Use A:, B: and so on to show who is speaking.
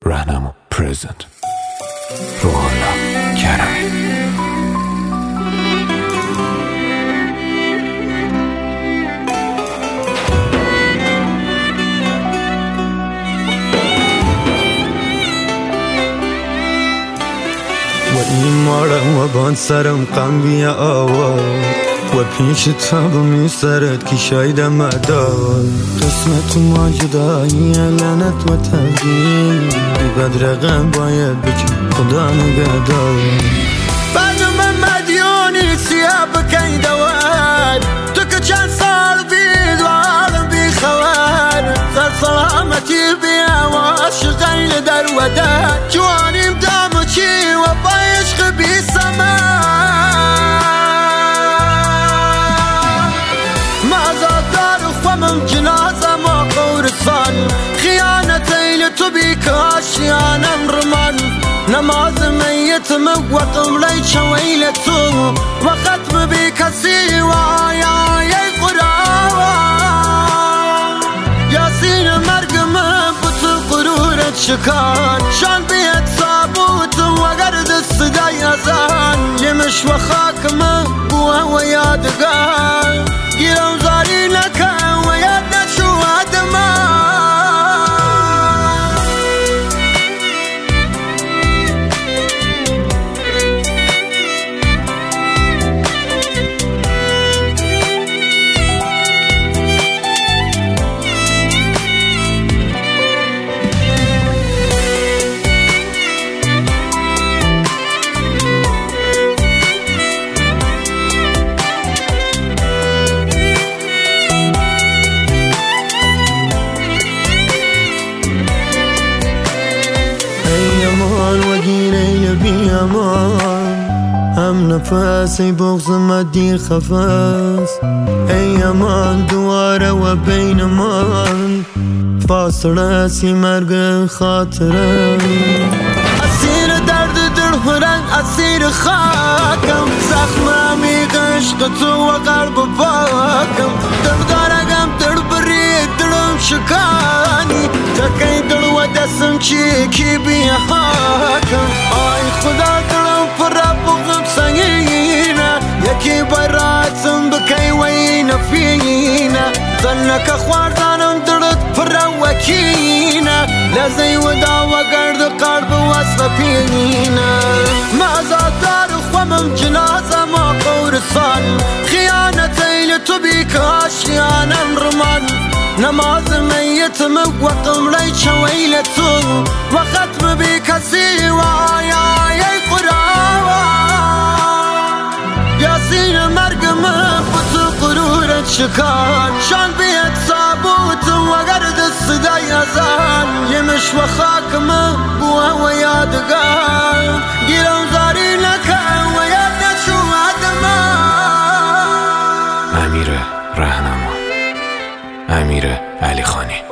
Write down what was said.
A: راهنما پرزنت روحالله کرمی.
B: ایمارم و بان سرم قم بیا آوار و پیش تابمی سرت که شایدم ادار قسمت ما جدایی لعنت و تغییر بد رقم باید بچه خدا نگهدار
C: بعد من مدیونی سیاه بکی دوار تو که چند سال بید و عالم بی خوار سر سلامتی بیا و عشق غیل در ودار جوانیم دامو چی و با عشق بی جنازم و قورسان خیانتی لتو بیکاشیانم رمان نماز میتم و قملی چویلتو و ختم بی کسی و آیای قرآن یاسین مرگم بطو قرورت شکان شان بیت ثابوت و گرد صدای ازان یمش و خاکم بوه و یادگان گیرم زاری نکن هم نفسی بغض مدی خفاس ای امان دواره و بین من فاصله سی مرگ خاطره اسیر درد دل هرنگ اسیر خاکم زخممی عشق تو و قلب پاکم دردارگم دل بری دلم شکانی تکی دل و دستم چی کی بی حاکم آی خدا دلم پر بغم سنگینه یکی براتم بکی وین فینه زنک خواردانم دلت پر وکینه لزی و دا و گرد قلب وصف پینه مازادار خوامم جنازم و قورسان خیانتی لتو بیکاشیانم رمان نماز میتم و قملی چویلتو و ختم بی کسی و آیای قرآن یاسین مرگم بطو قرورت شکان شان بیت ثابوت و گرد صدای ازان یمش و خاکم بوه و یادگان گیرم زاری نکن و یاد نشو
A: امیر راهنما، امیر علی خانی.